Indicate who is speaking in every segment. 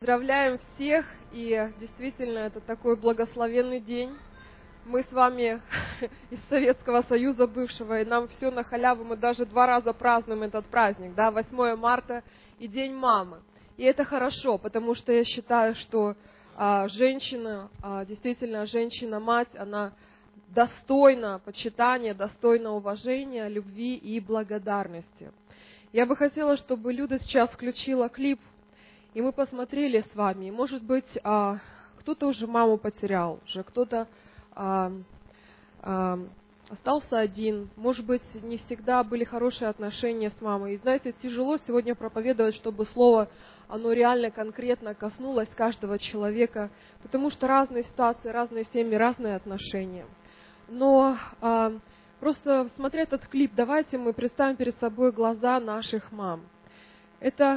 Speaker 1: Поздравляем всех, и действительно это такой благословенный день. Мы с вами из Советского Союза бывшего, и нам все на халяву, мы даже 2 раза празднуем этот праздник, да, 8 марта и День мамы. И это хорошо, потому что я считаю, что женщина, действительно женщина-мать, она достойна почитания, достойна уважения, любви и благодарности. Я бы хотела, чтобы Люда сейчас включила клип, и мы посмотрели с вами. Может быть, кто-то уже маму потерял, уже кто-то остался один. Может быть, не всегда были хорошие отношения с мамой. И знаете, тяжело сегодня проповедовать, чтобы слово, оно реально конкретно коснулось каждого человека, потому что разные ситуации, разные семьи, разные отношения. Но просто смотря этот клип, давайте мы представим перед собой глаза наших мам. Это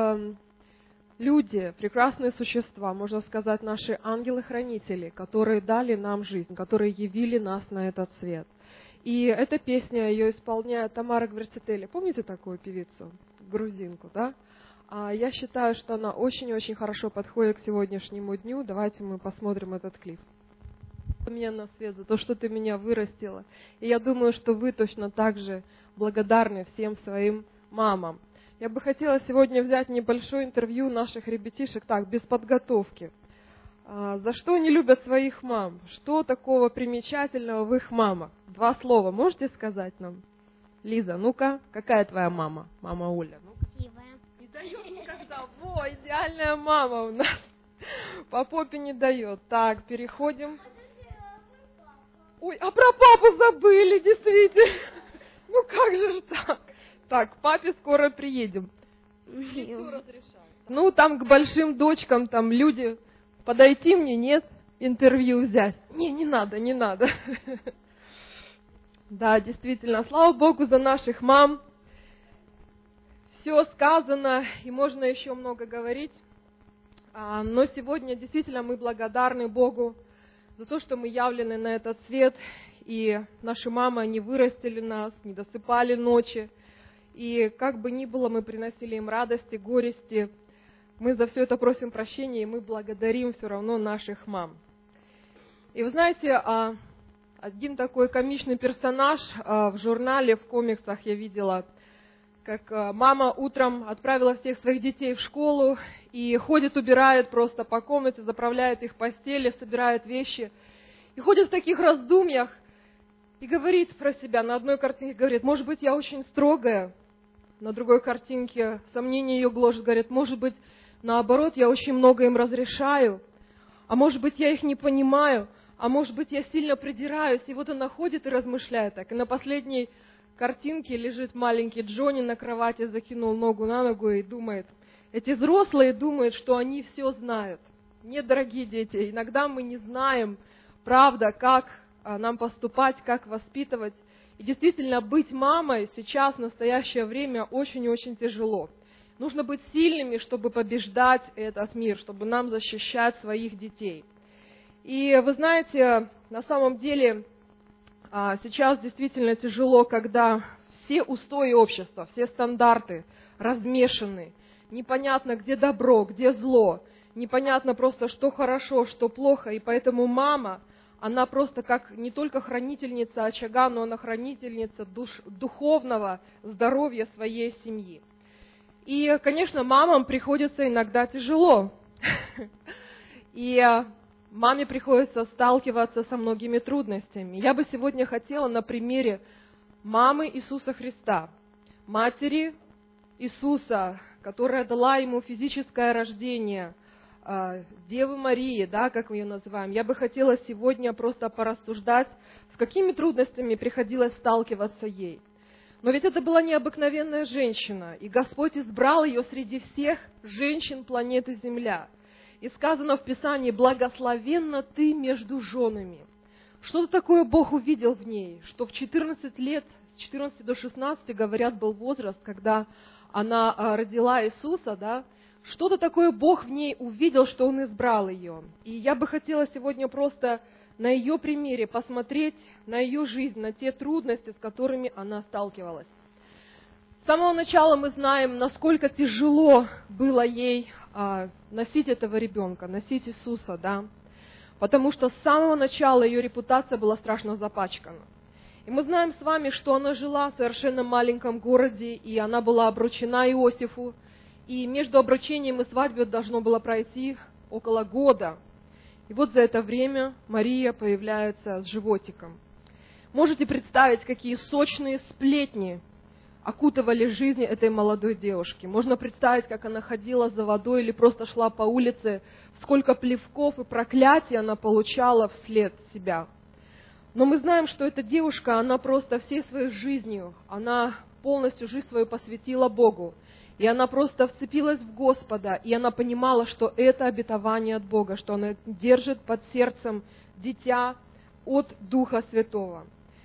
Speaker 1: люди, прекрасные существа, можно сказать, наши ангелы-хранители, которые дали нам жизнь, которые явили нас на этот свет. И эта песня, ее исполняет Тамара Гвертетели. Помните такую певицу, грузинку, да? Я считаю, что она очень-очень хорошо подходит к сегодняшнему дню. Давайте мы посмотрим этот клип. Меня на свет за то, что ты меня вырастила. И я думаю, что вы точно так же благодарны всем своим мамам. Я бы хотела сегодня взять небольшое интервью наших ребятишек, так, без подготовки. За что они любят своих мам? Что такого примечательного в их мамах? 2 слова можете сказать нам? Лиза, ну-ка, какая твоя мама? Мама Оля.
Speaker 2: Красивая.
Speaker 1: Не дает никогда. Во, идеальная мама у нас. По попе не дает. Так, переходим. Ой, а про папу забыли, действительно. Ну как же ж так? Так, к папе скоро приедем. Ну, там к большим дочкам, там люди, подойти мне, нет, интервью взять. Не надо, не надо. Да, действительно, слава Богу за наших мам. Все сказано, и можно еще много говорить. Но сегодня действительно мы благодарны Богу за то, что мы явлены на этот свет, и наши мамы, они вырастили нас, не досыпали ночи. И как бы ни было, мы приносили им радости, горести. Мы за все это просим прощения, и мы благодарим все равно наших мам. И вы знаете, один такой комичный персонаж в журнале, в комиксах я видела, как мама утром отправила всех своих детей в школу и ходит, убирает просто по комнате, заправляет их постели, собирает вещи. И ходит в таких раздумьях и говорит про себя. На одной картинке говорит: может быть, я очень строгая. На другой картинке сомнение ее гложет, говорит: может быть, наоборот, я очень много им разрешаю, а может быть, я их не понимаю, а может быть, я сильно придираюсь. И вот она ходит и размышляет так. И на последней картинке лежит маленький Джонни на кровати, закинул ногу на ногу и думает. Эти взрослые думают, что они все знают. Нет, дорогие дети, иногда мы не знаем, правда, как нам поступать, как воспитывать. И действительно, быть мамой сейчас, в настоящее время, очень и очень тяжело. Нужно быть сильными, чтобы побеждать этот мир, чтобы нам защищать своих детей. И вы знаете, на самом деле, сейчас действительно тяжело, когда все устои общества, все стандарты размешаны. Непонятно, где добро, где зло. Непонятно просто, что хорошо, что плохо. И поэтому мама, она просто как не только хранительница очага, но она хранительница духовного здоровья своей семьи. И, конечно, мамам приходится иногда тяжело. И маме приходится сталкиваться со многими трудностями. Я бы сегодня хотела на примере мамы Иисуса Христа, матери Иисуса, которая дала ему физическое рождение, Девы Марии, да, как мы ее называем. Я бы хотела сегодня просто порассуждать, с какими трудностями приходилось сталкиваться ей. Но ведь это была необыкновенная женщина, и Господь избрал ее среди всех женщин планеты Земля. И сказано в Писании: «Благословенна ты между женами». Что-то такое Бог увидел в ней, что в 14 лет, с 14 до 16, говорят, был возраст, когда она родила Иисуса, да, что-то такое Бог в ней увидел, что Он избрал ее. И я бы хотела сегодня просто на ее примере посмотреть на ее жизнь, на те трудности, с которыми она сталкивалась. С самого начала мы знаем, насколько тяжело было ей носить этого ребенка, носить Иисуса, да, потому что с самого начала ее репутация была страшно запачкана. И мы знаем с вами, что она жила в совершенно маленьком городе, и она была обручена Иосифу, и между обручением и свадьбой должно было пройти около года. И вот за это время Мария появляется с животиком. Можете представить, какие сочные сплетни окутывали жизнь этой молодой девушки. Можно представить, как она ходила за водой или просто шла по улице, сколько плевков и проклятий она получала вслед себя. Но мы знаем, что эта девушка, она просто всей своей жизнью, она полностью жизнь свою посвятила Богу. И она просто вцепилась в Господа, и она понимала, что это обетование от Бога, что она держит под сердцем дитя от Духа Святого.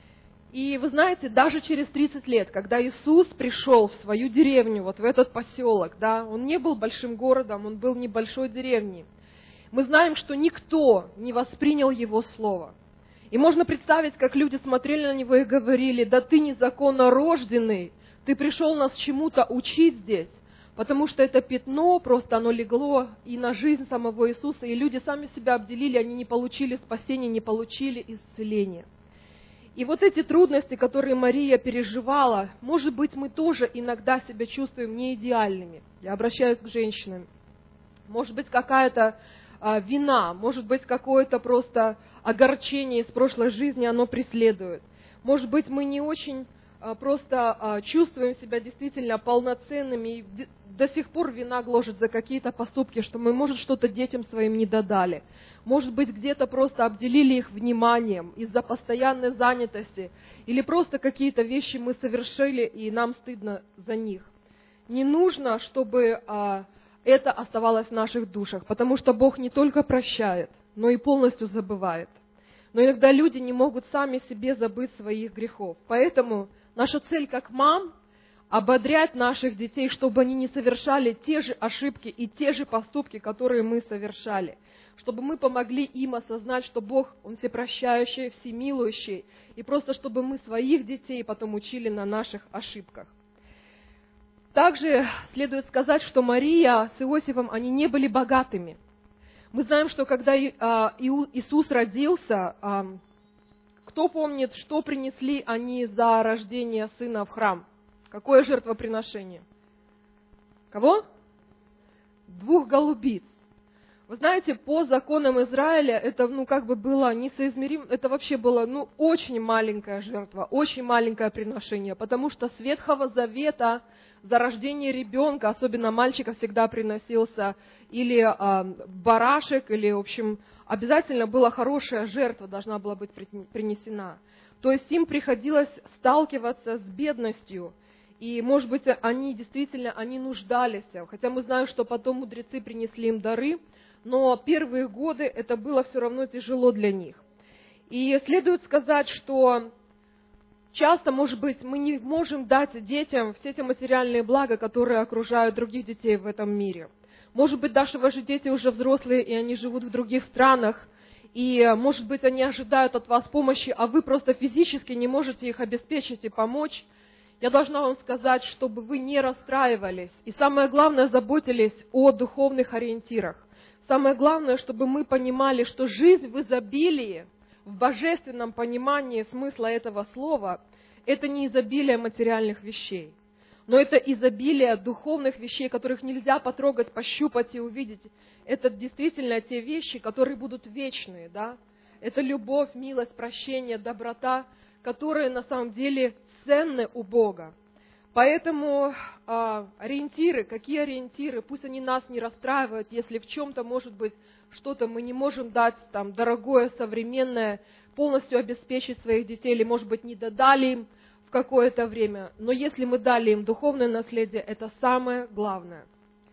Speaker 1: И вы знаете, даже через 30 лет, когда Иисус пришел в свою деревню, вот в этот поселок, да, он не был большим городом, он был небольшой деревней, мы знаем, что никто не воспринял его слово. И можно представить, как люди смотрели на него и говорили: да ты незаконно рожденный, ты пришел нас чему-то учить здесь, потому что это пятно, просто оно легло и на жизнь самого Иисуса, и люди сами себя обделили, они не получили спасения, не получили исцеления. И вот эти трудности, которые Мария переживала, может быть, мы тоже иногда себя чувствуем неидеальными. Я обращаюсь к женщинам. Может быть, какая-то вина, может быть, какое-то просто огорчение из прошлой жизни, оно преследует. Может быть, мы не очень просто чувствуем себя действительно полноценными, и до сих пор вина гложет за какие-то поступки, что мы, может, что-то детям своим не додали. Может быть, где-то просто обделили их вниманием из-за постоянной занятости, или просто какие-то вещи мы совершили, и нам стыдно за них. Не нужно, чтобы это оставалось в наших душах, потому что Бог не только прощает, но и полностью забывает. Но иногда люди не могут сами себе забыть своих грехов. Поэтому наша цель как мам – ободрять наших детей, чтобы они не совершали те же ошибки и те же поступки, которые мы совершали. Чтобы мы помогли им осознать, что Бог, Он всепрощающий, всемилующий. И просто чтобы мы своих детей потом учили на наших ошибках. Также следует сказать, что Мария с Иосифом, они не были богатыми. Мы знаем, что когда Иисус родился, кто помнит, что принесли они за рождение сына в храм? Какое жертвоприношение? Кого? 2 голубиц. Вы знаете, по законам Израиля это, было несоизмеримо, это вообще было, очень маленькая жертва, очень маленькое приношение, потому что с Ветхого Завета за рождение ребенка, особенно мальчика, всегда приносился или барашек, или, в общем, обязательно была хорошая жертва, должна была быть принесена. То есть им приходилось сталкиваться с бедностью, и, может быть, они действительно, нуждались, хотя мы знаем, что потом мудрецы принесли им дары, но первые годы это было все равно тяжело для них. И следует сказать, что часто, может быть, мы не можем дать детям все те материальные блага, которые окружают других детей в этом мире. Может быть, даже ваши дети уже взрослые, и они живут в других странах, и, может быть, они ожидают от вас помощи, а вы просто физически не можете их обеспечить и помочь. Я должна вам сказать, чтобы вы не расстраивались, и самое главное, заботились о духовных ориентирах. Самое главное, чтобы мы понимали, что жизнь в изобилии, в божественном понимании смысла этого слова, это не изобилие материальных вещей, но это изобилие духовных вещей, которых нельзя потрогать, пощупать и увидеть. Это действительно те вещи, которые будут вечные, да? Это любовь, милость, прощение, доброта, которые на самом деле ценны у Бога. Поэтому ориентиры, какие ориентиры, пусть они нас не расстраивают, если в чем-то, может быть, что-то мы не можем дать там дорогое, современное, полностью обеспечить своих детей, или, может быть, не додали им в какое-то время. Но если мы дали им духовное наследие, это самое главное.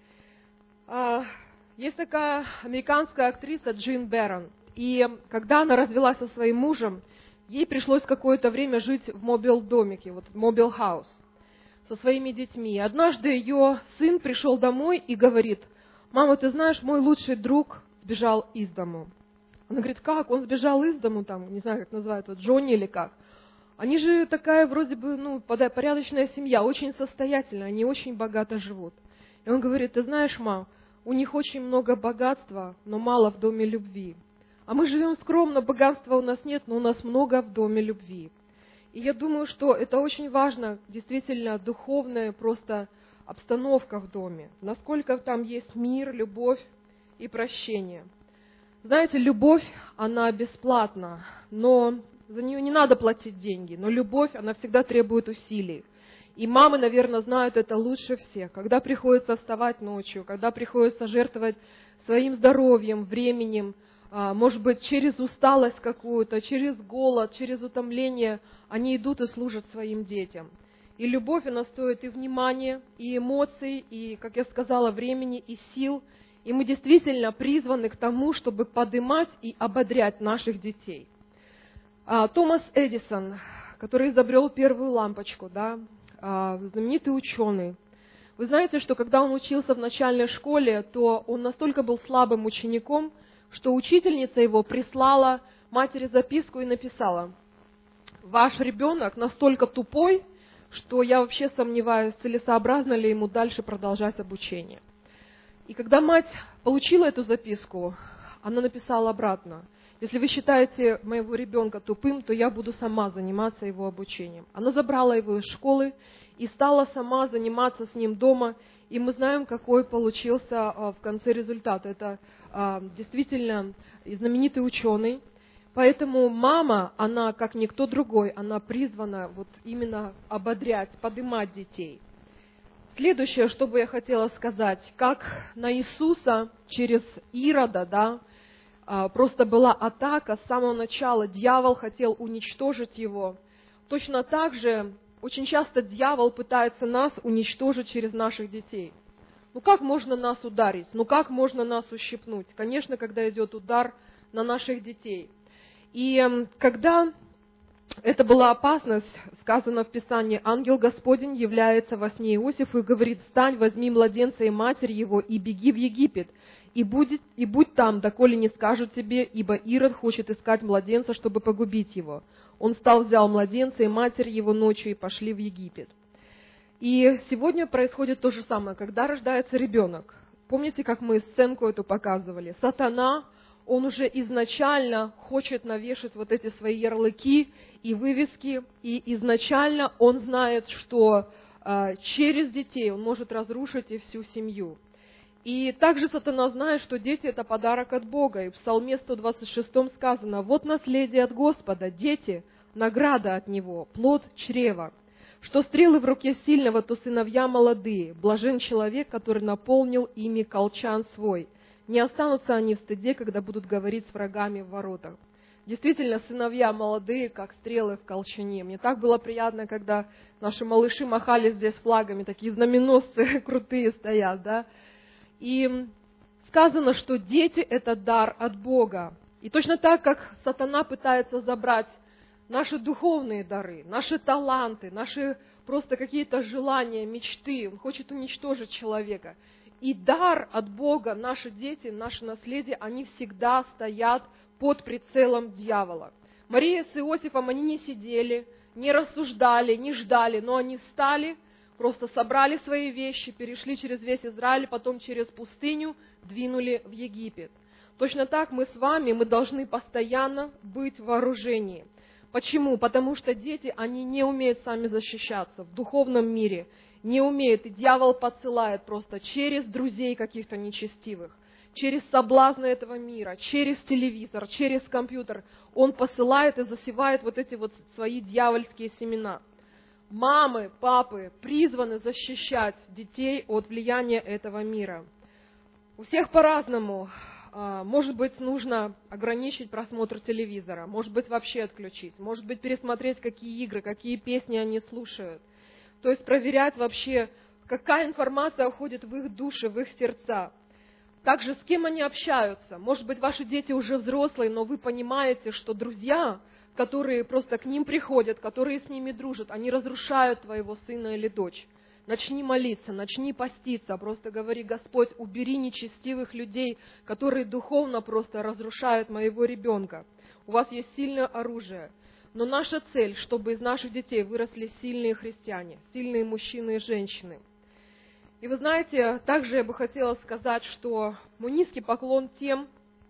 Speaker 1: Есть такая американская актриса Джин Бэрон, и когда она развелась со своим мужем, ей пришлось какое-то время жить в мобил-домике, вот мобил-хаус, со своими детьми. Однажды ее сын пришел домой и говорит: «Мама, ты знаешь, мой лучший друг сбежал из дому». Она говорит: «Как? Он сбежал из дому, там, не знаю, как называют, вот Джонни или как? Они же такая вроде бы, порядочная семья, очень состоятельная, они очень богато живут». И он говорит: «Ты знаешь, мам, у них очень много богатства, но мало в доме любви. А мы живем скромно, богатства у нас нет, но у нас много в доме любви. И я думаю, что это очень важно, действительно, духовная просто обстановка в доме. Насколько там есть мир, любовь и прощение. Знаете, любовь, она бесплатна, но за нее не надо платить деньги. Но любовь, она всегда требует усилий. И мамы, наверное, знают это лучше всех. Когда приходится вставать ночью, когда приходится жертвовать своим здоровьем, временем, может быть, через усталость какую-то, через голод, через утомление, они идут и служат своим детям. И любовь, она стоит и внимания, и эмоций, и, как я сказала, времени, и сил. И мы действительно призваны к тому, чтобы поднимать и ободрять наших детей. Томас Эдисон, который изобрел первую лампочку, да, знаменитый ученый. Вы знаете, что когда он учился в начальной школе, то он настолько был слабым учеником, что учительница его прислала матери записку и написала: «Ваш ребенок настолько тупой, что я вообще сомневаюсь, целесообразно ли ему дальше продолжать обучение». И когда мать получила эту записку, она написала обратно: «Если вы считаете моего ребенка тупым, то я буду сама заниматься его обучением». Она забрала его из школы и стала сама заниматься с ним дома. И мы знаем, какой получился в конце результат. Это действительно знаменитый ученый. Поэтому мама, она, как никто другой, она призвана вот именно ободрять, поднимать детей. Следующее, что бы я хотела сказать, как на Иисуса через Ирода, да, просто была атака с самого начала, дьявол хотел уничтожить его. Точно так же очень часто дьявол пытается нас уничтожить через наших детей. Ну как можно нас ударить? Ну как можно нас ущипнуть? Конечно, когда идет удар на наших детей. И когда это была опасность, сказано в Писании: ангел Господень является во сне Иосифу и говорит: «Встань, возьми младенца и матерь его, и беги в Египет, и будь там, доколе не скажут тебе, ибо Ирод хочет искать младенца, чтобы погубить его». Он встал, взял младенца и матерь его ночью и пошли в Египет. И сегодня происходит то же самое, когда рождается ребенок. Помните, как мы сценку эту показывали? Сатана, он уже изначально хочет навешать вот эти свои ярлыки и вывески, и изначально он знает, что через детей он может разрушить и всю семью. И также сатана знает, что дети – это подарок от Бога. И в Псалме 126 сказано: «Вот наследие от Господа, дети – награда от Него, плод чрева. Что стрелы в руке сильного, то сыновья молодые. Блажен человек, который наполнил ими колчан свой. Не останутся они в стыде, когда будут говорить с врагами в воротах». Действительно, сыновья молодые, как стрелы в колчане. Мне так было приятно, когда наши малыши махали здесь флагами, такие знаменосцы крутые стоят, да. И сказано, что дети – это дар от Бога. И точно так, как сатана пытается забрать наши духовные дары, наши таланты, наши просто какие-то желания, мечты, он хочет уничтожить человека. И дар от Бога, наши дети, наше наследие, они всегда стоят под прицелом дьявола. Мария с Иосифом, они не сидели, не рассуждали, не ждали, но они встали, просто собрали свои вещи, перешли через весь Израиль, потом через пустыню двинули в Египет. Точно так мы с вами, мы должны постоянно быть в вооружении. Почему? Потому что дети, они не умеют сами защищаться в духовном мире, не умеют, и дьявол подсылает просто через друзей каких-то нечестивых, через соблазны этого мира, через телевизор, через компьютер. Он посылает и засевает вот эти вот свои дьявольские семена. Мамы, папы призваны защищать детей от влияния этого мира. У всех по-разному. Может быть, нужно ограничить просмотр телевизора, может быть, вообще отключить, может быть, пересмотреть, какие игры, какие песни они слушают. То есть проверять вообще, какая информация уходит в их души, в их сердца. Также с кем они общаются. Может быть, ваши дети уже взрослые, но вы понимаете, что друзья, которые просто к ним приходят, которые с ними дружат, они разрушают твоего сына или дочь. Начни молиться, начни поститься, просто говори: Господь, убери нечестивых людей, которые духовно просто разрушают моего ребенка. У вас есть сильное оружие. Но наша цель, чтобы из наших детей выросли сильные христиане, сильные мужчины и женщины. И вы знаете, также я бы хотела сказать, что мой низкий поклон тем,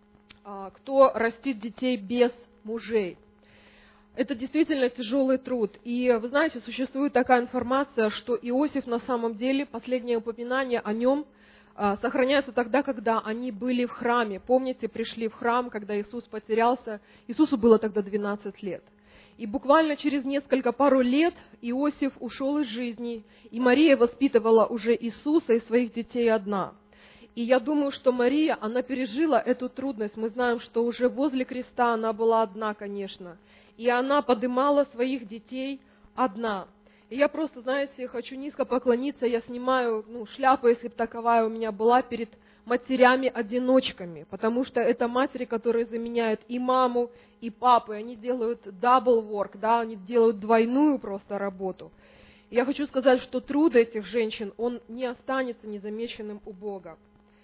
Speaker 1: кто растит детей без мужей. Это действительно тяжелый труд. И вы знаете, существует такая информация, что Иосиф на самом деле, последнее упоминание о нем сохраняется тогда, когда они были в храме. Помните, пришли в храм, когда Иисус потерялся. Иисусу было тогда 12 лет. И буквально через пару лет Иосиф ушел из жизни, и Мария воспитывала уже Иисуса и своих детей одна. И я думаю, что Мария, она пережила эту трудность. Мы знаем, что уже возле креста она была одна, конечно. И она подымала своих детей одна. И я просто, знаете, хочу низко поклониться, я снимаю шляпу, если бы таковая у меня была, перед матерями-одиночками, потому что это матери, которые заменяют и маму, и папу, и они делают double work, да, они делают двойную просто работу. И я хочу сказать, что труд этих женщин, он не останется незамеченным у Бога.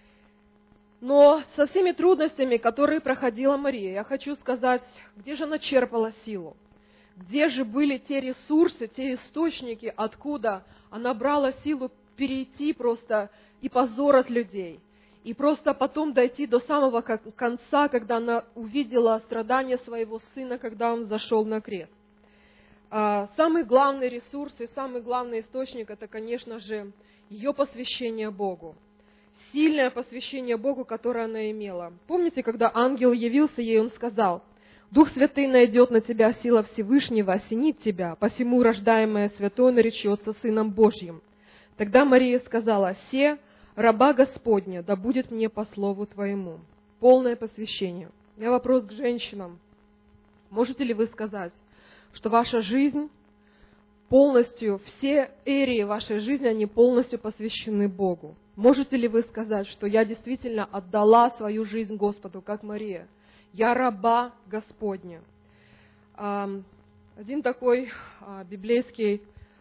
Speaker 1: Но со всеми трудностями, которые проходила Мария, я хочу сказать, где же она черпала силу? Где же были те ресурсы, те источники, откуда она брала силу перейти просто и позор от людей? И просто потом дойти до самого конца, когда она увидела страдания своего сына, когда он зашел на крест. Самый главный ресурс и самый главный источник – это, конечно же, ее посвящение Богу. Сильное посвящение Богу, которое она имела. Помните, когда ангел явился ей, он сказал: «Дух Святый найдет на тебя, сила Всевышнего осенит тебя, посему рождаемое святое наречется Сыном Божьим». Тогда Мария сказала: «Се, раба Господня, да будет мне по слову Твоему». Полное посвящение. У меня вопрос к женщинам. Можете ли вы сказать, что ваша жизнь полностью, все эрии вашей жизни, они полностью посвящены Богу? Можете ли вы сказать, что я действительно отдала свою жизнь Господу, как Мария? Я раба Господня. Один такой библейский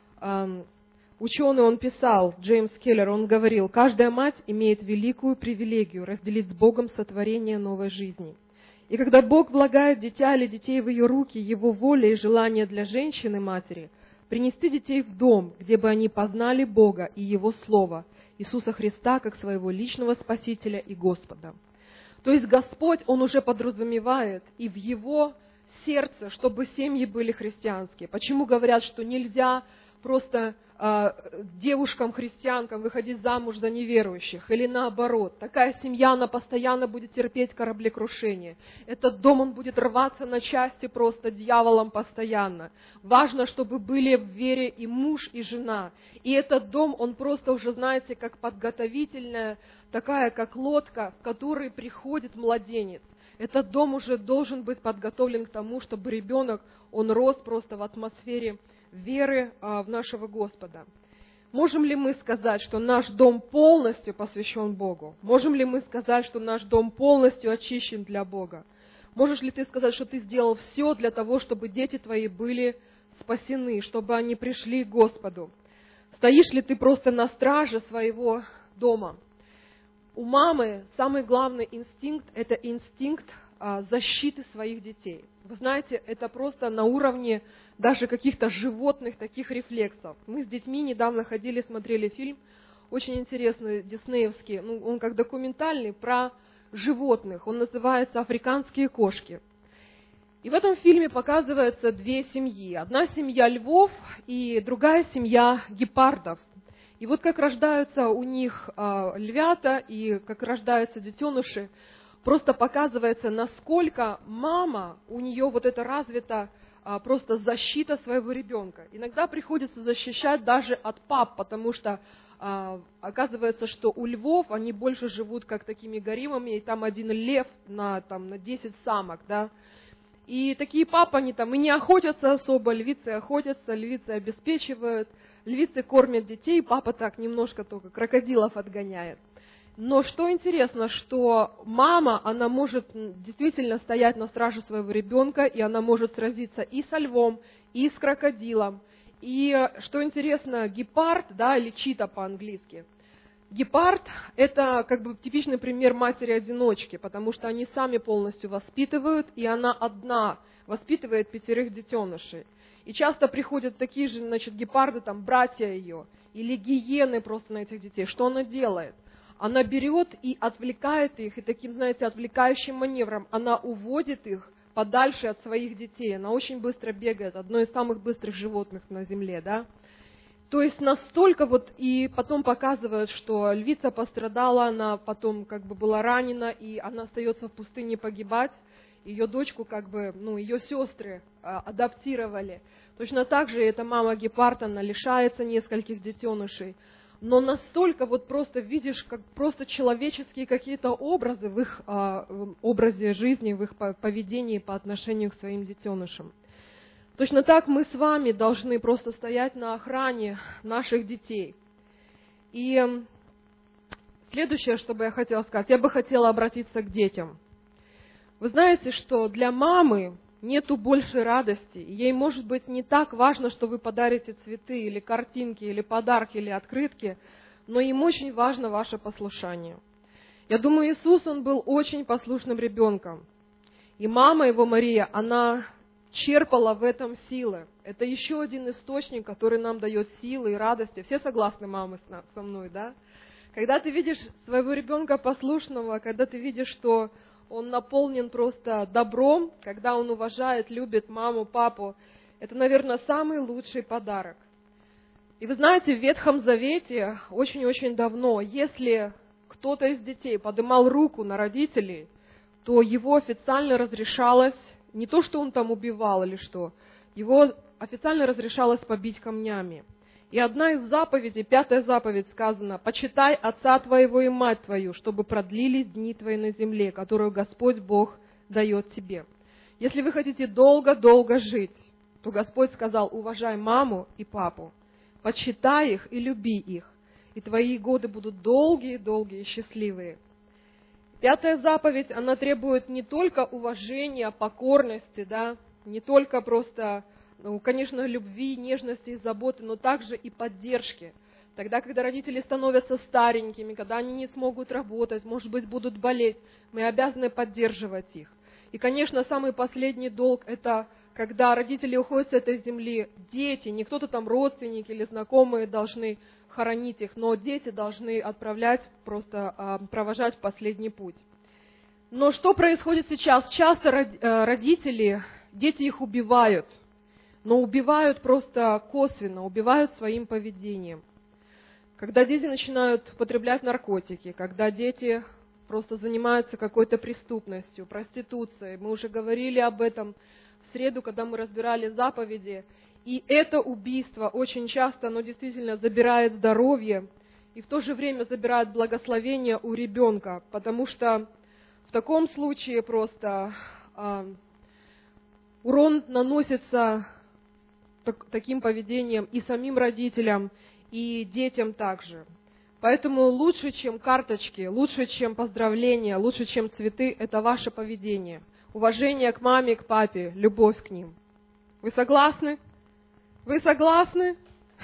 Speaker 1: ученый, он писал, Джеймс Келлер, он говорил: «Каждая мать имеет великую привилегию разделить с Богом сотворение новой жизни. И когда Бог влагает дитя или детей в ее руки, его воля и желание для женщины-матери принести детей в дом, где бы они познали Бога и Его Слово, Иисуса Христа, как своего личного Спасителя и Господа». То есть Господь, Он уже подразумевает и в Его сердце, чтобы семьи были христианские. Почему говорят, что нельзя просто девушкам-христианкам выходить замуж за неверующих, или наоборот. Такая семья, она постоянно будет терпеть кораблекрушение. Этот дом, он будет рваться на части просто дьяволом постоянно. Важно, чтобы были в вере и муж, и жена. И этот дом, он просто уже, знаете, как подготовительная, такая как лодка, в которой приходит младенец. Этот дом уже должен быть подготовлен к тому, чтобы ребенок, он рос просто в атмосфере веры в нашего Господа. Можем ли мы сказать, что наш дом полностью посвящен Богу? Можем ли мы сказать, что наш дом полностью очищен для Бога? Можешь ли ты сказать, что ты сделал все для того, чтобы дети твои были спасены, чтобы они пришли к Господу? Стоишь ли ты просто на страже своего дома? У мамы самый главный инстинкт – это инстинкт защиты своих детей. Вы знаете, это просто на уровне даже каких-то животных таких рефлексов. Мы с детьми недавно ходили, смотрели фильм, очень интересный, диснеевский, он как документальный, про животных. Он называется «Африканские кошки». И в этом фильме показываются две семьи. Одна семья львов и другая семья гепардов. И вот как рождаются у них львята и как рождаются детеныши, просто показывается, насколько мама, у нее вот это развита просто защита своего ребенка. Иногда приходится защищать даже от пап, потому что оказывается, что у львов они больше живут как такими гаремами, и там один лев на 10 самок, да. И такие папы, они там и не охотятся особо, львицы охотятся, львицы обеспечивают, львицы кормят детей, папа так немножко только крокодилов отгоняет. Но что интересно, что мама, она может действительно стоять на страже своего ребенка, и она может сразиться и со львом, и с крокодилом. И что интересно, гепард, да, или чита по-английски. Гепард – это как бы типичный пример матери-одиночки, потому что они сами полностью воспитывают, и она одна воспитывает 5 детенышей. И часто приходят такие же, гепарды, братья ее, или гиены просто на этих детей. Что она делает? Она берет и отвлекает их, и таким, отвлекающим маневром она уводит их подальше от своих детей. Она очень быстро бегает, одно из самых быстрых животных на земле, да. То есть настолько и потом показывают, что львица пострадала, она потом была ранена, и она остается в пустыне погибать. Ее дочку ее сестры адаптировали. Точно так же эта мама гепард, она лишается нескольких детенышей. Но настолько просто видишь, как просто человеческие какие-то образы в их образе жизни, в их поведении по отношению к своим детенышам. Точно так мы с вами должны просто стоять на охране наших детей. И следующее, что бы я хотела сказать, я бы хотела обратиться к детям. Вы знаете, что для мамы нету большей радости. Ей, может быть, не так важно, что вы подарите цветы, или картинки, или подарки, или открытки, но им очень важно ваше послушание. Я думаю, Иисус, Он был очень послушным ребенком. И мама его, Мария, она черпала в этом силы. Это еще один источник, который нам дает силы и радости. Все согласны, мамы, со мной, да? Когда ты видишь своего ребенка послушного, когда ты видишь, что он наполнен просто добром, когда он уважает, любит маму, папу, это, наверное, самый лучший подарок. И вы знаете, в Ветхом Завете очень-очень давно, если кто-то из детей поднимал руку на родителей, то его официально разрешалось, не то, что он убивал или что, его официально разрешалось побить камнями. И одна из заповедей, 5-я заповедь сказано: «Почитай отца твоего и мать твою, чтобы продлились дни твои на земле, которую Господь Бог дает тебе». Если вы хотите долго-долго жить, то Господь сказал: уважай маму и папу, почитай их и люби их, и твои годы будут долгие-долгие и счастливые. 5-я заповедь, она требует не только уважения, покорности, да, не только просто, конечно, любви, нежности и заботы, но также и поддержки. Тогда, когда родители становятся старенькими, когда они не смогут работать, может быть, будут болеть, мы обязаны поддерживать их. И, конечно, самый последний долг – это когда родители уходят с этой земли, дети, не кто-то родственники или знакомые должны хоронить их, но дети должны отправлять, просто провожать в последний путь. Но что происходит сейчас? Часто родители, дети их убивают, но убивают просто косвенно, убивают своим поведением. Когда дети начинают употреблять наркотики, когда дети просто занимаются какой-то преступностью, проституцией, мы уже говорили об этом в среду, когда мы разбирали заповеди. И это убийство очень часто, оно действительно забирает здоровье и в то же время забирает благословение у ребенка, потому что в таком случае просто урон наносится таким поведением и самим родителям, и детям также. Поэтому лучше, чем карточки, лучше, чем поздравления, лучше, чем цветы, это ваше поведение. Уважение к маме, к папе, любовь к ним. Вы согласны? Вы согласны?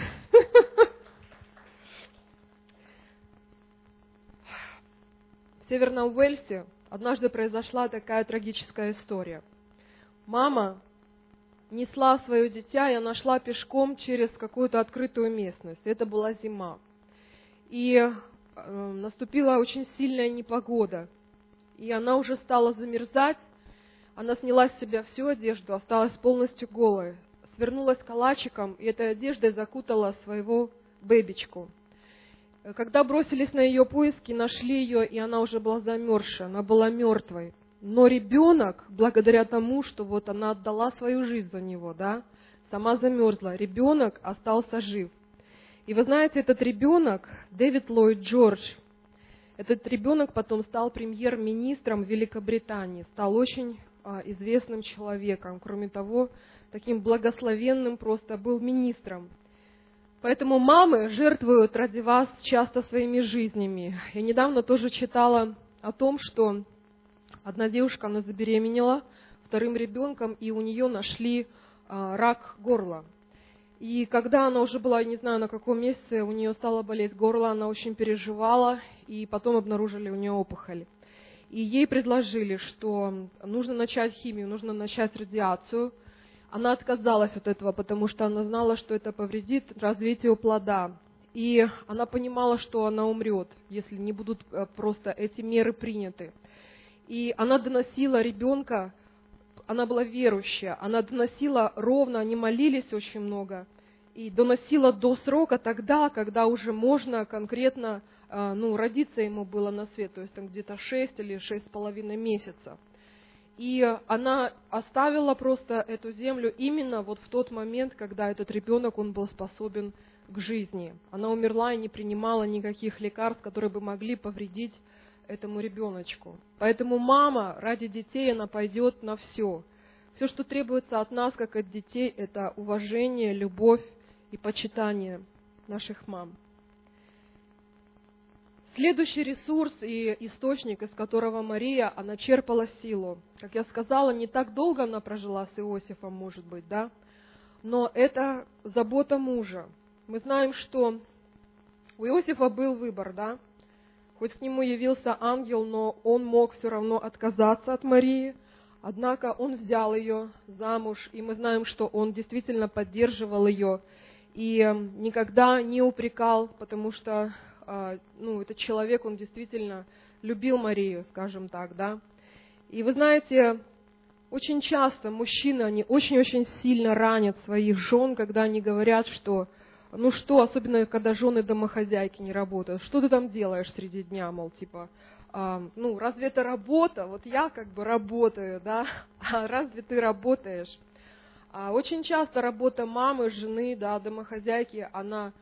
Speaker 1: В Северном Уэльсе однажды произошла такая трагическая история. Мама несла свое дитя, и она шла пешком через какую-то открытую местность. Это была зима. И наступила очень сильная непогода. И она уже стала замерзать. Она сняла с себя всю одежду, осталась полностью голой. Свернулась калачиком и этой одеждой закутала своего бэбичку. Когда бросились на ее поиски, нашли ее, и она уже была замерзшая, она была мертвой. Но ребенок, благодаря тому, что она отдала свою жизнь за него, да, сама замерзла, ребенок остался жив. И вы знаете, этот ребенок, Дэвид Ллойд Джордж, этот ребенок потом стал премьер-министром Великобритании, стал очень известным человеком. Кроме того, таким благословенным просто был министром. Поэтому мамы жертвуют ради вас часто своими жизнями. Я недавно тоже читала о том, что одна девушка, она забеременела вторым ребенком, и у нее нашли рак горла. И когда она уже была, не знаю на каком месяце, у нее стало болеть горло, она очень переживала, и потом обнаружили у нее опухоль. И ей предложили, что нужно начать химию, нужно начать радиацию. она отказалась от этого, потому что она знала, что это повредит развитию плода. И она понимала, что она умрет, если не будут просто эти меры приняты. И она доносила ребенка, она была верующая, она доносила ровно, они молились очень много, и доносила до срока тогда, когда уже можно конкретно, родиться ему было на свет, то есть там где-то 6 или 6,5 месяцев. И она оставила просто эту землю именно вот в тот момент, когда этот ребенок, он был способен к жизни. Она умерла и не принимала никаких лекарств, которые бы могли повредить этому ребеночку. Поэтому мама ради детей, она пойдет на все. Все, что требуется от нас, как от детей, это уважение, любовь и почитание наших мам. Следующий ресурс и источник, из которого Мария, она черпала силу. Как я сказала, не так долго она прожила с Иосифом, может быть, да? Но это забота мужа. Мы знаем, что у Иосифа был выбор, да? Хоть к нему явился ангел, но он мог все равно отказаться от Марии. Однако он взял ее замуж, и мы знаем, что он действительно поддерживал ее и никогда не упрекал, потому что этот человек, он действительно любил Марию, скажем так, да. И вы знаете, очень часто мужчины, они очень-очень сильно ранят своих жен, когда они говорят, что, особенно когда жены домохозяйки не работают, что ты там делаешь среди дня, мол, типа, разве это работа? Вот я как бы работаю, да, а разве ты работаешь? Очень часто работа мамы, жены, да, домохозяйки, она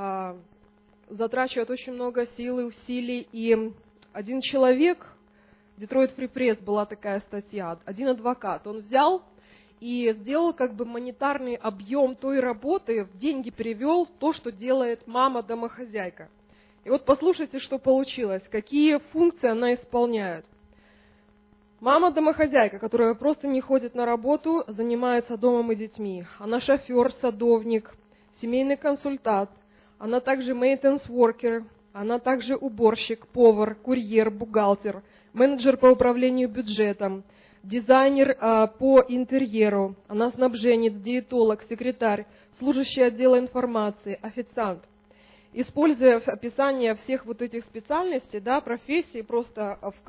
Speaker 1: затрачивает очень много сил и усилий. И один человек, Detroit Free Press была такая статья, один адвокат, он взял и сделал как бы монетарный объем той работы, в деньги перевел то, что делает мама-домохозяйка. И вот послушайте, что получилось, какие функции она исполняет. Мама-домохозяйка, которая просто не ходит на работу, занимается домом и детьми. Она шофер, садовник, семейный консультант. Она также maintenance worker, она также уборщик, повар, курьер, бухгалтер, менеджер по управлению бюджетом, дизайнер по интерьеру, она снабженец, диетолог, секретарь, служащий отдела информации, официант. Используя описание всех вот этих специальностей, да, профессий, просто в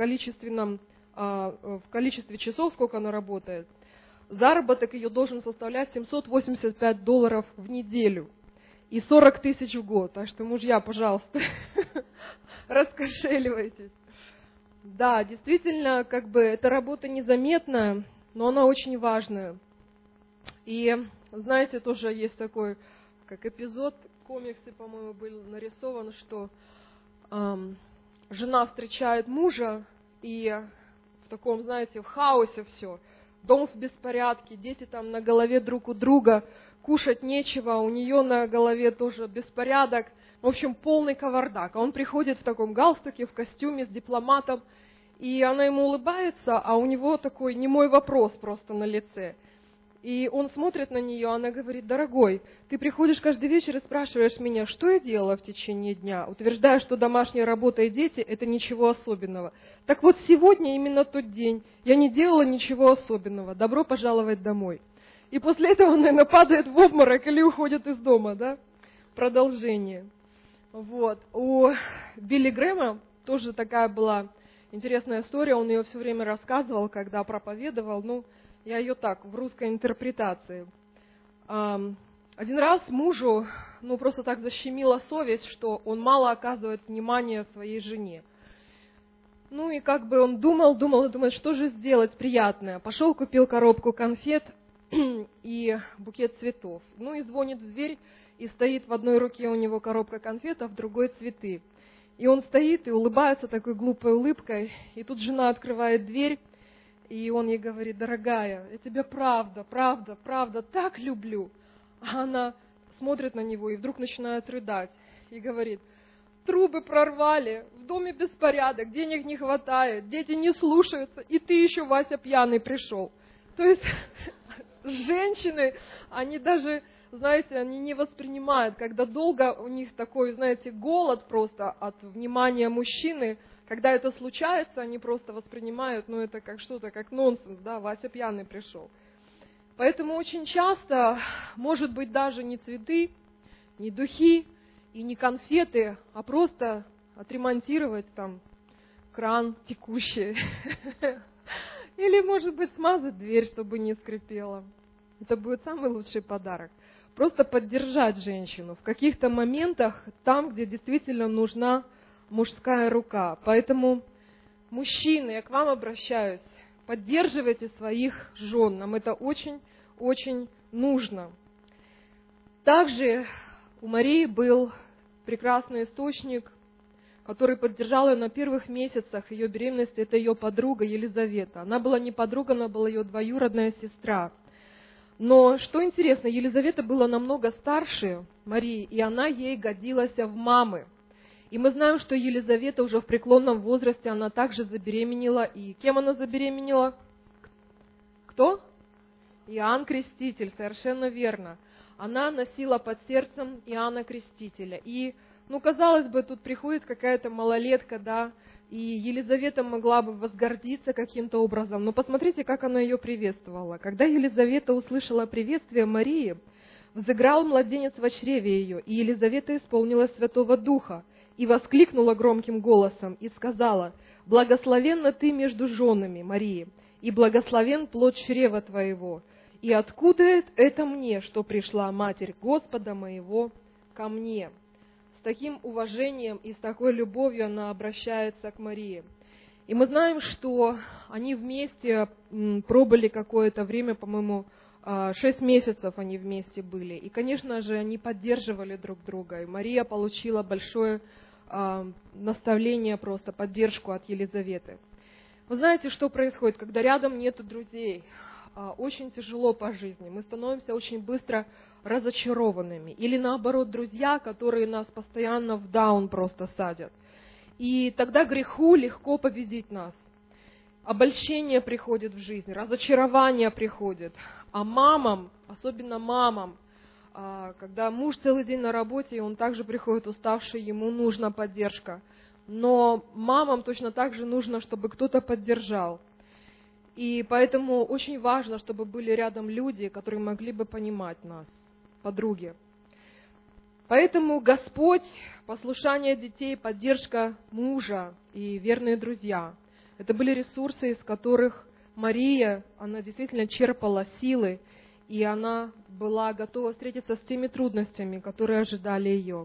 Speaker 1: количестве часов, сколько она работает, заработок ее должен составлять $785 в неделю и 40 тысяч в год. Так что, мужья, пожалуйста, раскошеливайтесь. Да, действительно, как бы эта работа незаметная, но она очень важная. И, знаете, тоже есть такой, как эпизод, в комиксе, по-моему, был нарисован, что жена встречает мужа, и в таком, знаете, в хаосе все. Дом в беспорядке, дети там на голове друг у друга, кушать нечего, у нее на голове тоже беспорядок. В общем, полный кавардак. А он приходит в таком галстуке, в костюме, с дипломатом, и она ему улыбается, а у него такой немой вопрос просто на лице. И он смотрит на нее, она говорит: дорогой, ты приходишь каждый вечер и спрашиваешь меня, что я делала в течение дня, утверждая, что домашняя работа и дети – это ничего особенного. Так вот, сегодня именно тот день, я не делала ничего особенного, добро пожаловать домой. И после этого он, наверное, падает в обморок или уходит из дома, да? Продолжение. Вот. У Билли Грэма тоже такая была интересная история, он ее все время рассказывал, когда проповедовал, я ее так, в русской интерпретации. Один раз мужу, просто так защемила совесть, что он мало оказывает внимания своей жене. И как бы он думал, думает, что же сделать приятное. Пошел, купил коробку конфет и букет цветов. И звонит в дверь, и стоит в одной руке у него коробка конфет, а в другой цветы. И он стоит и улыбается такой глупой улыбкой, и тут жена открывает дверь, и он ей говорит: дорогая, я тебя правда так люблю. А она смотрит на него и вдруг начинает рыдать и говорит: трубы прорвали, в доме беспорядок, денег не хватает, дети не слушаются, и ты еще, Вася, пьяный пришел. То есть женщины, они даже, знаете, они не воспринимают, когда долго у них такой, знаете, голод просто от внимания мужчины. Когда это случается, они просто воспринимают, это как что-то, как нонсенс, да, Вася пьяный пришел. Поэтому очень часто, может быть, даже не цветы, не духи и не конфеты, а просто отремонтировать там кран текущий. Или, может быть, смазать дверь, чтобы не скрипела. Это будет самый лучший подарок. Просто поддержать женщину в каких-то моментах, там, где действительно нужна мужская рука. Поэтому, мужчины, я к вам обращаюсь, поддерживайте своих жен. Нам это очень нужно. Также у Марии был прекрасный источник, который поддержал ее на первых месяцах ее беременности. Это ее подруга Елизавета. Она была не подруга, она была ее двоюродная сестра. Но, что интересно, Елизавета была намного старше Марии, и она ей годилась в мамы. И мы знаем, что Елизавета уже в преклонном возрасте, она также забеременела. И кем она забеременела? Кто? Иоанн Креститель, совершенно верно. Она носила под сердцем Иоанна Крестителя. И, казалось бы, тут приходит какая-то малолетка, да, и Елизавета могла бы возгордиться каким-то образом. Но посмотрите, как она ее приветствовала. Когда Елизавета услышала приветствие Марии, взыграл младенец во чреве ее, и Елизавета исполнилась Святого Духа, и воскликнула громким голосом, и сказала: «Благословенна ты между женами, Марии, и благословен плод чрева твоего. И откуда это мне, что пришла Матерь Господа моего ко мне?» С таким уважением и с такой любовью она обращается к Марии. И мы знаем, что они вместе пробыли какое-то время, по-моему, 6 месяцев они вместе были. И, конечно же, они поддерживали друг друга. И Мария получила большое наставление, просто поддержку от Елизаветы. Вы знаете, что происходит, когда рядом нет друзей? Очень тяжело по жизни. Мы становимся очень быстро разочарованными. Или наоборот, друзья, которые нас постоянно в даун просто садят. И тогда греху легко победить нас. Обольщение приходит в жизнь, разочарование приходит. А мамам, особенно мамам, когда муж целый день на работе, и он также приходит уставший, ему нужна поддержка. Но мамам точно так же нужно, чтобы кто-то поддержал. И поэтому очень важно, чтобы были рядом люди, которые могли бы понимать нас, подруги. Поэтому Господь, послушание детей, поддержка мужа и верные друзья – это были ресурсы, из которых Мария, она действительно черпала силы, и она была готова встретиться с теми трудностями, которые ожидали ее.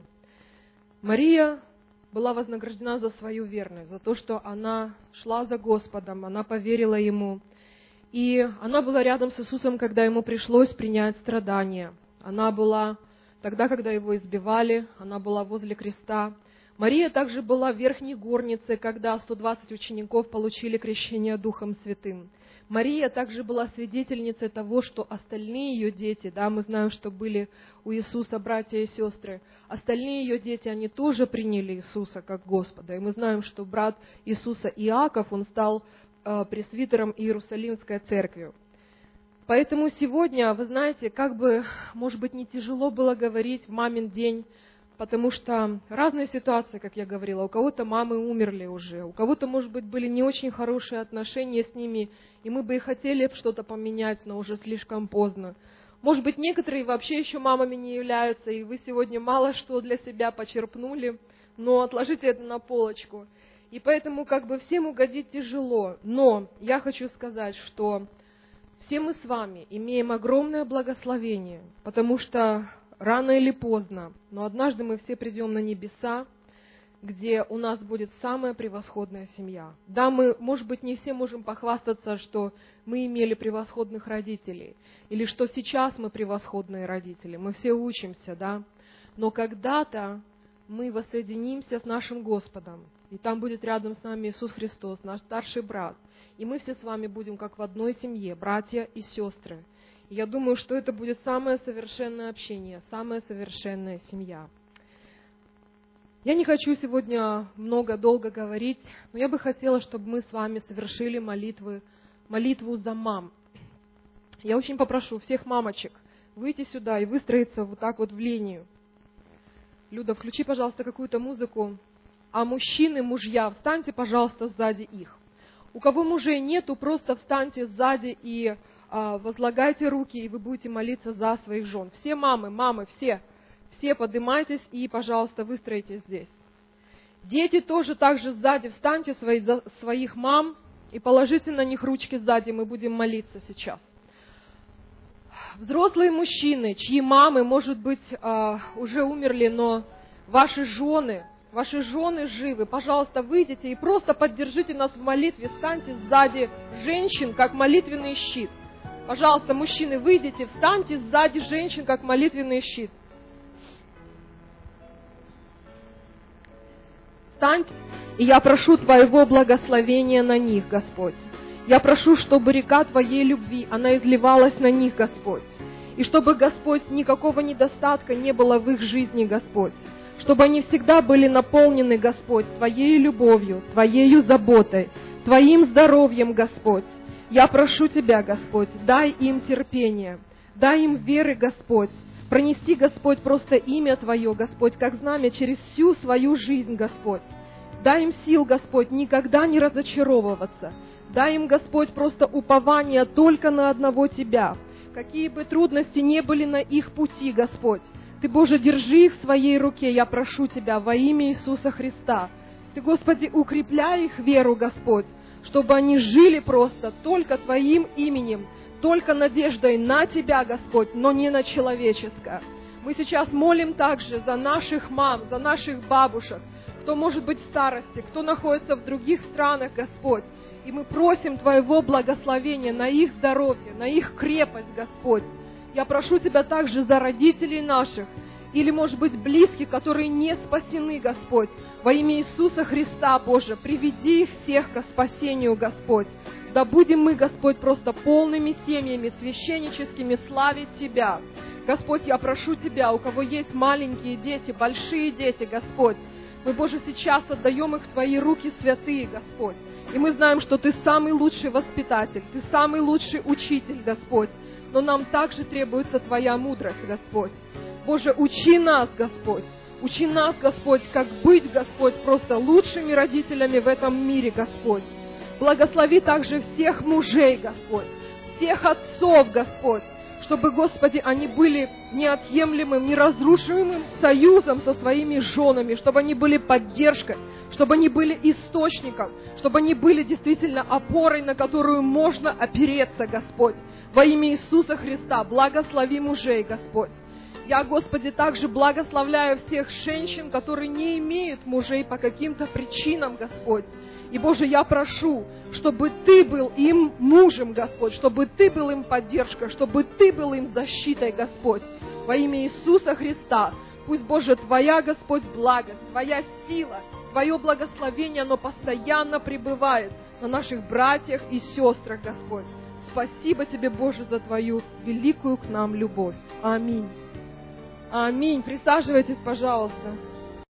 Speaker 1: Мария была вознаграждена за свою верность, за то, что она шла за Господом, она поверила Ему. И она была рядом с Иисусом, когда Ему пришлось принять страдания. Она была тогда, когда Его избивали, она была возле креста. Мария также была в верхней горнице, когда 120 учеников получили крещение Духом Святым. Мария также была свидетельницей того, что остальные ее дети, да, мы знаем, что были у Иисуса братья и сестры, остальные ее дети, они тоже приняли Иисуса как Господа. И мы знаем, что брат Иисуса Иаков, он стал пресвитером Иерусалимской церкви. Поэтому сегодня, вы знаете, как бы, может быть, не тяжело было говорить в мамин день, потому что разные ситуации, как я говорила, у кого-то мамы умерли уже, у кого-то, может быть, были не очень хорошие отношения с ними, и мы бы и хотели что-то поменять, но уже слишком поздно. Может быть, некоторые вообще еще мамами не являются, и вы сегодня мало что для себя почерпнули, но отложите это на полочку. И поэтому как бы всем угодить тяжело. Но я хочу сказать, что все мы с вами имеем огромное благословение, потому что рано или поздно, но однажды мы все придем на небеса, где у нас будет самая превосходная семья. Да, мы, может быть, не все можем похвастаться, что мы имели превосходных родителей, или что сейчас мы превосходные родители. Мы все учимся, да. Но когда-то мы воссоединимся с нашим Господом, и там будет рядом с нами Иисус Христос, наш старший брат. И мы все с вами будем как в одной семье, братья и сестры. И я думаю, что это будет самое совершенное общение, самая совершенная семья. Я не хочу сегодня долго говорить, но я бы хотела, чтобы мы с вами совершили молитву за мам. Я очень попрошу всех мамочек выйти сюда и выстроиться вот так вот в линию. Люда, включи, пожалуйста, какую-то музыку. А мужчины, мужья, встаньте, пожалуйста, сзади их. У кого мужей нету, просто встаньте сзади и возлагайте руки, и вы будете молиться за своих жен. Все мамы, все поднимайтесь и, пожалуйста, выстроитесь здесь. Дети тоже также сзади, встаньте своих мам и положите на них ручки сзади, мы будем молиться сейчас. Взрослые мужчины, чьи мамы, может быть, уже умерли, но ваши жены живы, пожалуйста, выйдите и просто поддержите нас в молитве, встаньте сзади женщин, как молитвенный щит. Пожалуйста, мужчины, выйдите, встаньте сзади женщин, как молитвенный щит. Встаньте, и я прошу Твоего благословения на них, Господь. Я прошу, чтобы река Твоей любви, она изливалась на них, Господь. И чтобы, Господь, никакого недостатка не было в их жизни, Господь. Чтобы они всегда были наполнены, Господь, Твоей любовью, Твоей заботой, Твоим здоровьем, Господь. Я прошу Тебя, Господь, дай им терпение, дай им веры, Господь. Пронеси, Господь, просто имя Твое, Господь, как знамя через всю свою жизнь, Господь. Дай им сил, Господь, никогда не разочаровываться. Дай им, Господь, просто упование только на одного Тебя. Какие бы трудности не были на их пути, Господь, Ты, Боже, держи их в своей руке, я прошу Тебя, во имя Иисуса Христа. Ты, Господи, укрепляй их веру, Господь, чтобы они жили просто только Твоим именем, только надеждой на Тебя, Господь, но не на человеческое. Мы сейчас молим также за наших мам, за наших бабушек, кто может быть в старости, кто находится в других странах, Господь. И мы просим Твоего благословения на их здоровье, на их крепость, Господь. Я прошу Тебя также за родителей наших, или, может быть, близких, которые не спасены, Господь. Во имя Иисуса Христа, Боже, приведи их всех ко спасению, Господь. Да будем мы, Господь, просто полными семьями священническими славить Тебя. Господь, я прошу Тебя, у кого есть маленькие дети, большие дети, Господь, мы, Боже, сейчас отдаем их в Твои руки святые, Господь. И мы знаем, что Ты самый лучший воспитатель, Ты самый лучший учитель, Господь. Но нам также требуется Твоя мудрость, Господь. Боже, учи нас, Господь. Учи нас, Господь, как быть, Господь, просто лучшими родителями в этом мире, Господь. Благослови также всех мужей, Господь, всех отцов, Господь, чтобы, Господи, они были неотъемлемым, неразрушимым союзом со своими женами, чтобы они были поддержкой, чтобы они были источником, чтобы они были действительно опорой, на которую можно опереться, Господь. Во имя Иисуса Христа благослови мужей, Господь. Я, Господи, также благословляю всех женщин, которые не имеют мужей по каким-то причинам, Господь. И, Боже, я прошу, чтобы Ты был им мужем, Господь, чтобы Ты был им поддержкой, чтобы Ты был им защитой, Господь. Во имя Иисуса Христа. Пусть, Боже, Твоя, Господь, благость, Твоя сила, Твое благословение, оно постоянно пребывает на наших братьях и сестрах, Господь. Спасибо Тебе, Боже, за Твою великую к нам любовь. Аминь. Аминь. Присаживайтесь, пожалуйста.